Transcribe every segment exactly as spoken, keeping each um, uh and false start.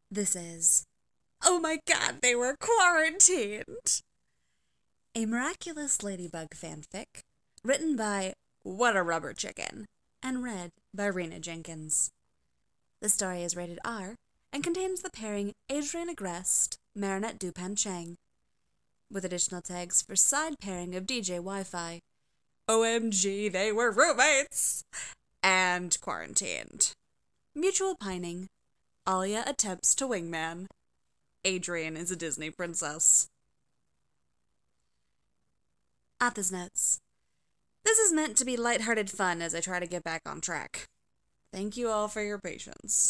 This is, oh my god, they were quarantined! A Miraculous Ladybug fanfic, written by What a Rubber Chicken, and read by Rena Jenkins. The story is rated R and contains the pairing Adrian Agreste, Marinette Dupan Chang, with additional tags for side pairing of D J Wi-Fi, O M G, they were roommates, and quarantined. Mutual pining. Alia attempts to wingman. Adrian is a Disney princess. Author's notes. This is meant to be lighthearted fun as I try to get back on track. Thank you all for your patience.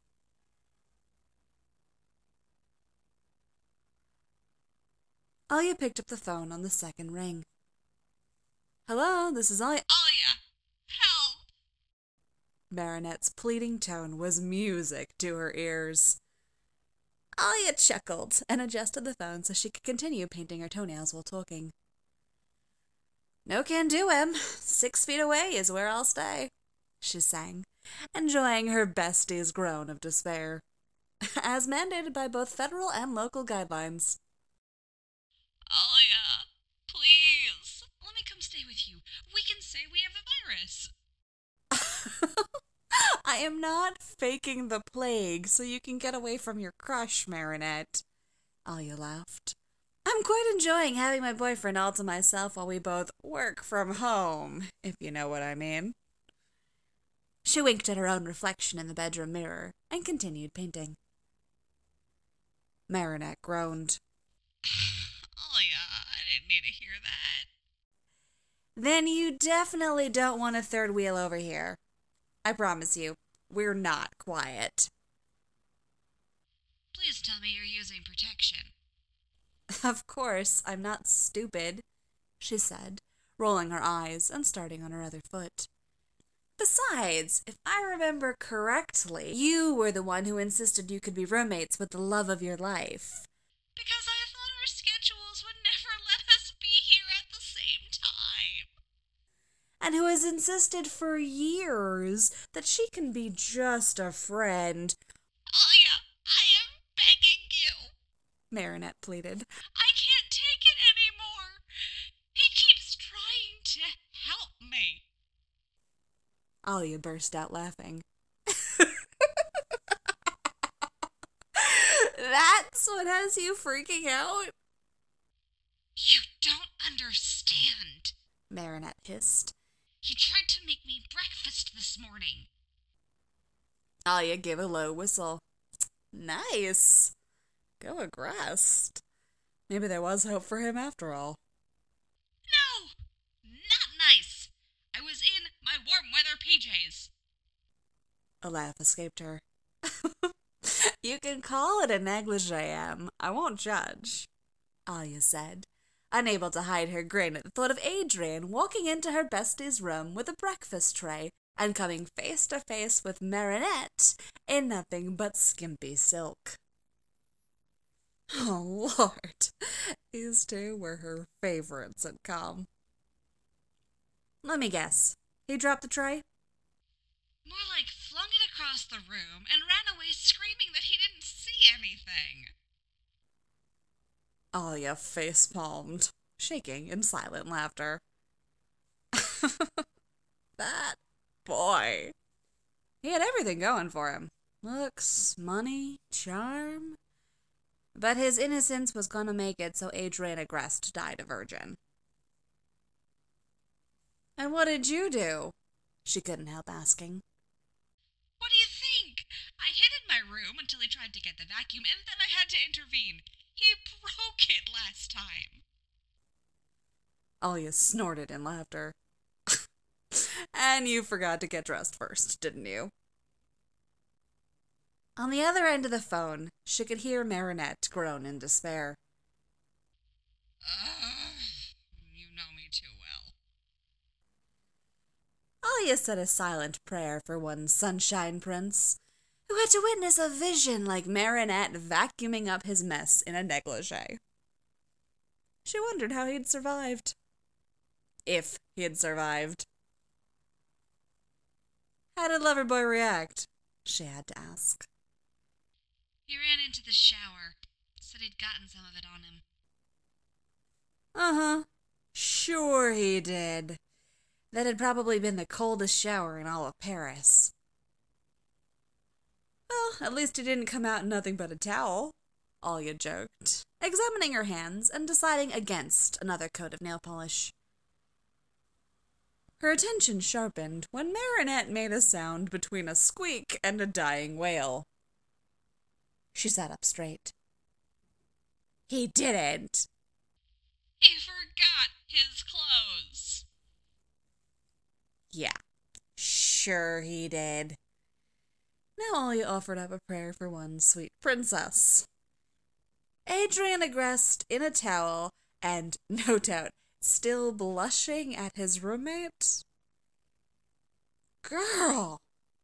Alia picked up the phone on the second ring. Hello, this is Alia. Alia, help! Marinette's pleading tone was music to her ears. Alia chuckled and adjusted the phone so she could continue painting her toenails while talking. No can do, Em. Six feet away is where I'll stay, she sang, enjoying her bestie's groan of despair, as mandated by both federal and local guidelines. Alia, please, let me come stay with you. We can say we have the virus. I am not faking the plague so you can get away from your crush, Marinette. Alia laughed. I'm quite enjoying having my boyfriend all to myself while we both work from home, if you know what I mean. She winked at her own reflection in the bedroom mirror and continued painting. Marinette groaned. Alia, I didn't need to hear that. Then you definitely don't want a third wheel over here. I promise you, we're not quiet. Please tell me you're using protection. Of course, I'm not stupid, she said, rolling her eyes and starting on her other foot. Besides, if I remember correctly, you were the one who insisted you could be roommates with the love of your life. Because I thought our schedules would never let us be here at the same time. And who has insisted for years that she can be just a friend. Alia, I am begging you. Marinette pleaded. I can't take it anymore. He keeps trying to help me. Alia burst out laughing. That's what has you freaking out? You don't understand, Marinette hissed. He tried to make me breakfast this morning. Alia gave a low whistle. Nice. Go Agreste. Maybe there was hope for him after all. No, not nice. I was in my warm weather P Js. A laugh escaped her. You can call it a negligee, Em. I won't judge, Alia said, unable to hide her grin at the thought of Adrian walking into her bestie's room with a breakfast tray and coming face to face with Marinette in nothing but skimpy silk. Oh, Lord. These two were her favorites at Com. Let me guess. He dropped the tray? More like flung it across the room and ran away screaming that he didn't see anything. Alia face-palmed, shaking in silent laughter. That boy. He had everything going for him. Looks, money, charm. But his innocence was gonna make it so Adrian Agreste died a virgin. And what did you do? She couldn't help asking. What do you think? I hid in my room until he tried to get the vacuum, and then I had to intervene. He broke it last time. Alia snorted in laughter. And you forgot to get dressed first, didn't you? On the other end of the phone, she could hear Marinette groan in despair. Ugh, you know me too well. Alia said a silent prayer for one Sunshine Prince, who had to witness a vision like Marinette vacuuming up his mess in a negligee. She wondered how he'd survived. If he had survived. How did Loverboy react? She had to ask. He ran into the shower. Said he'd gotten some of it on him. Uh-huh. Sure he did. That had probably been the coldest shower in all of Paris. Well, at least he didn't come out in nothing but a towel, Alia joked, examining her hands and deciding against another coat of nail polish. Her attention sharpened when Marinette made a sound between a squeak and a dying wail. She sat up straight. He didn't. He forgot his clothes. Yeah, sure he did. Now Alia offered up a prayer for one sweet princess. Adrien Agreste in a towel and, no doubt, still blushing at his roommate? Girl!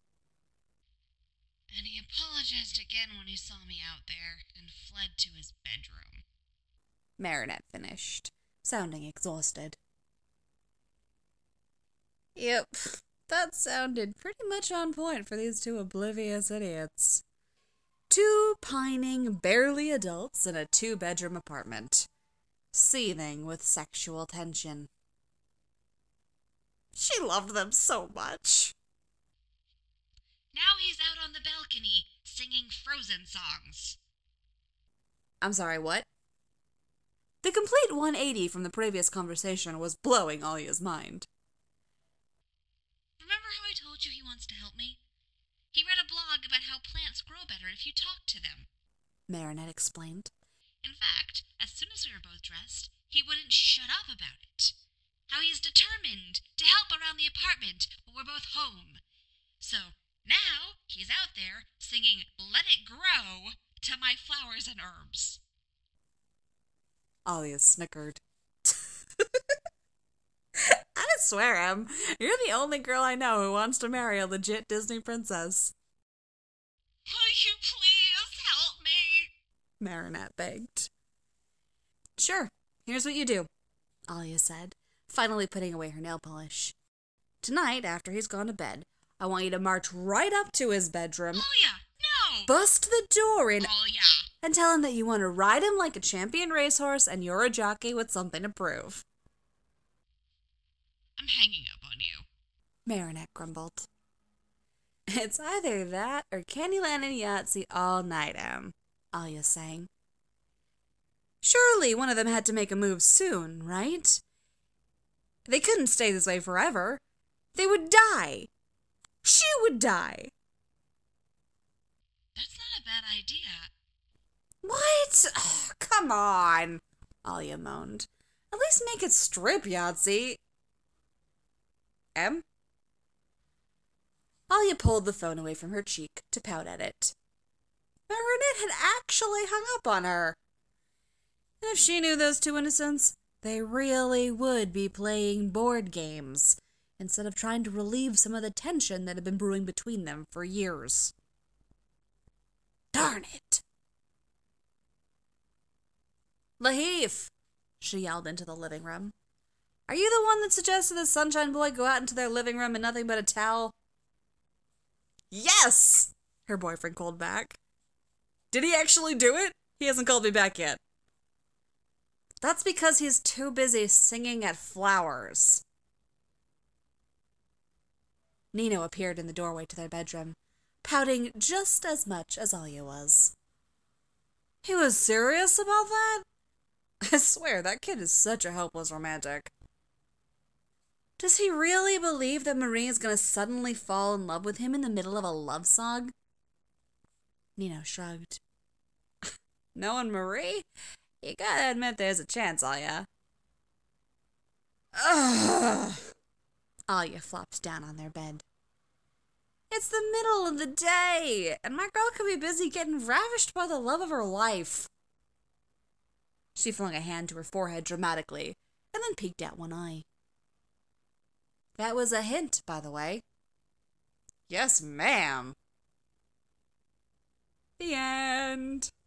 And he apologized again when he saw me out there and fled to his bedroom. Marinette finished, sounding exhausted. Yep, that sounded pretty much on point for these two oblivious idiots. Two pining, barely adults in a two-bedroom apartment, seething with sexual tension. She loved them so much. Now he's out on the balcony, singing Frozen songs. I'm sorry, what? The complete one eighty from the previous conversation was blowing Alia's mind. Remember how I told you he wants to help me? He read a blog about how plants grow better if you talk to them. Marinette explained. In fact, as soon as we were both dressed, he wouldn't shut up about it. How he's determined to help around the apartment when we're both home. So now he's out there singing Let It Grow to my flowers and herbs. Alia snickered. I swear, Em, you're the only girl I know who wants to marry a legit Disney princess. Will you please help me? Marinette begged. Sure, here's what you do, Alia said, finally putting away her nail polish. Tonight, after he's gone to bed, I want you to march right up to his bedroom, Alia, no! bust the door in, Alia! and tell him that you want to ride him like a champion racehorse and you're a jockey with something to prove. I'm hanging up on you. Marinette grumbled. It's either that or Candyland and Yahtzee all night, Em, Alia sang. Surely one of them had to make a move soon, right? They couldn't stay this way forever. They would die. She would die. That's not a bad idea. What? Oh, come on, Alia moaned. At least make it strip Yahtzee. Em? Alia pulled the phone away from her cheek to pout at it. Marinette had actually hung up on her. And if she knew those two innocents, they really would be playing board games instead of trying to relieve some of the tension that had been brewing between them for years. Darn it! Lahif, she yelled into the living room. Are you the one that suggested the Sunshine Boy go out into their living room in nothing but a towel? Yes! Her boyfriend called back. Did he actually do it? He hasn't called me back yet. That's because he's too busy singing at flowers. Nino appeared in the doorway to their bedroom, pouting just as much as Alia was. He was serious about that? I swear, that kid is such a hopeless romantic. Does he really believe that Marie is going to suddenly fall in love with him in the middle of a love song? Nino shrugged. Knowing Marie, you gotta admit there's a chance, Alia. Ugh. Alia flopped down on their bed. It's the middle of the day, and my girl could be busy getting ravished by the love of her life. She flung a hand to her forehead dramatically, and then peeked out one eye. That was a hint, by the way. Yes, ma'am. The end.